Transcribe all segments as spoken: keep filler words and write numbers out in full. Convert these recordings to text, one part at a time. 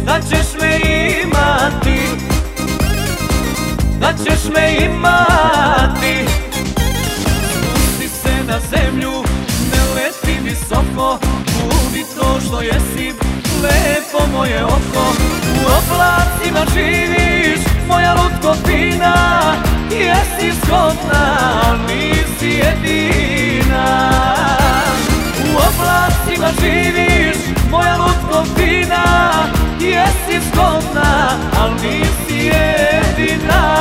da ćeš me imati, da ćeš me imati. Spusti se na zemlju, ne leti visoko, budi to što jesi, lepo moje oko. U oblacima živiš, moja lutko fina, jesi zgodna, al nisi jedina. U oblacima živiš, moja lutko fina, jesi zgodna, al nisi jedina.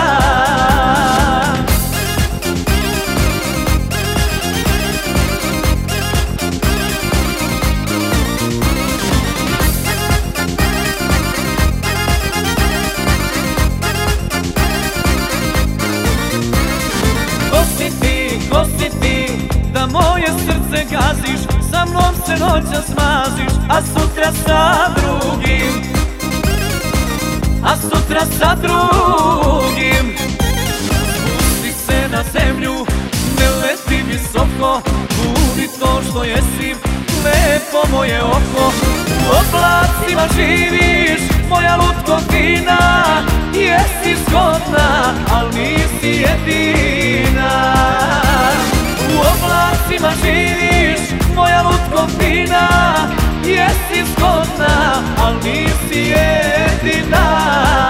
Ko si ti, da moje srce gaziš, sa mnom se noćas maziš, a sutra sa drugim, a sutra sa drugim. Spusti se na zemlju, ne leti visoko, budi to što jesi, lepo moje oko. U oblacima živiš, moja lutko fina, jesi zgodna, al nisi jedina. U oblacima živiš, moja lutko fina, jesi zgodna, al nisi jedina.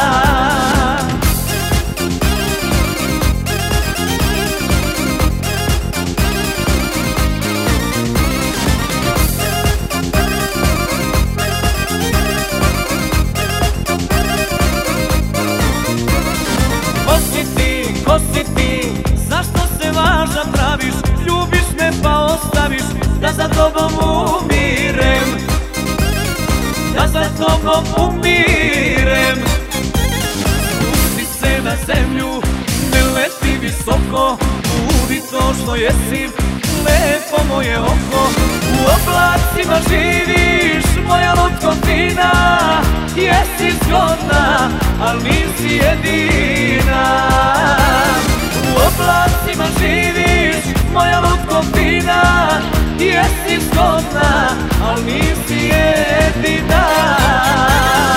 Ko si ti, ko si ti, zašto se važna praviš, ljubiš me pa ostaviš, da za tobom umirem, da za tobom umirem. Spusti se na zemlju, ne leti visoko, budi to što jesi, lepo moje oko. U oblacima živiš, moja lutko fina, jesi zgodna, al nisi jedina. U oblacima živiš, moja lutko fina, jesi zgodna, al nisi jedina.